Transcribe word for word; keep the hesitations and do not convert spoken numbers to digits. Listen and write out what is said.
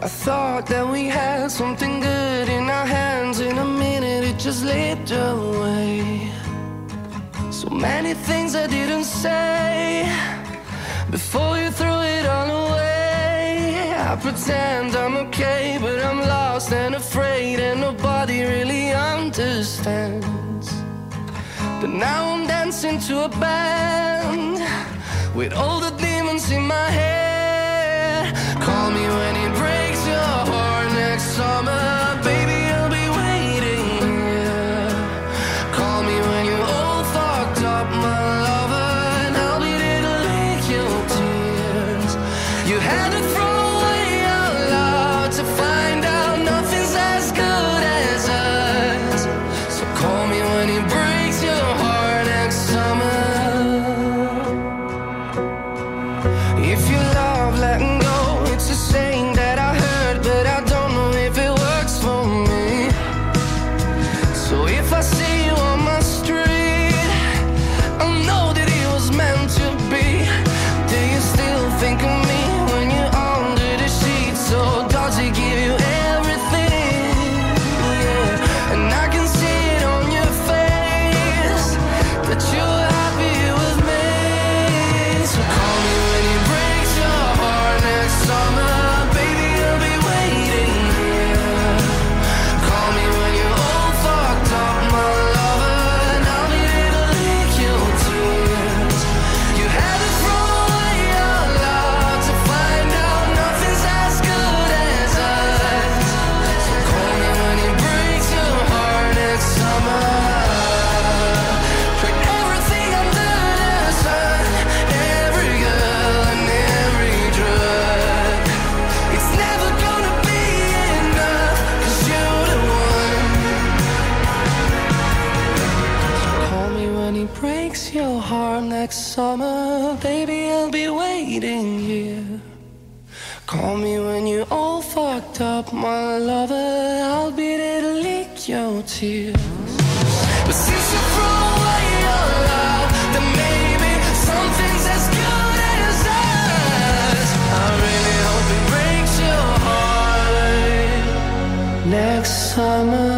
I thought that we had something good in our hands. In a minute it just slipped away. So many things I didn't say before you threw it all away. I pretend I'm okay, but I'm lost and afraid, and nobody really understands. But now I'm dancing to a band with all the demons in my head. Call me when it breaks your heart next summer, baby, I'll be waiting here. Call me when you're all fucked up, my lover, and I'll be there to lick your tears. You had to throw away out loud to find out nothing's as good as us. So call me when it breaks your heart next summer. If you love letting go, it's a saying that I heard, but I don't know if it works for me. So if I see you on my street, I'll know that it was meant to be. Do you still think of me when you're under the sheets? So does it give you everything? Yeah. And I can see it on your face that you're happy with me. So call me when it breaks your heart next summer, baby, I'll be waiting here. Call me when you're all fucked up, my lover, and I'll be there to lick your tears. You had to throw away out loud to find out nothing's as good as us. So call me when it breaks your heart next summer. Tried everything under the sun, every girl and every drug. It's never gonna be enough, 'cause you're the one. Call me when it breaks your heart next summer, baby, I'll be waiting here. Call me when you're all fucked up, my lover, I'll be there to lick your tears. But since you threw away your love, then maybe something's as good as us. I really hope it breaks your heart next summer.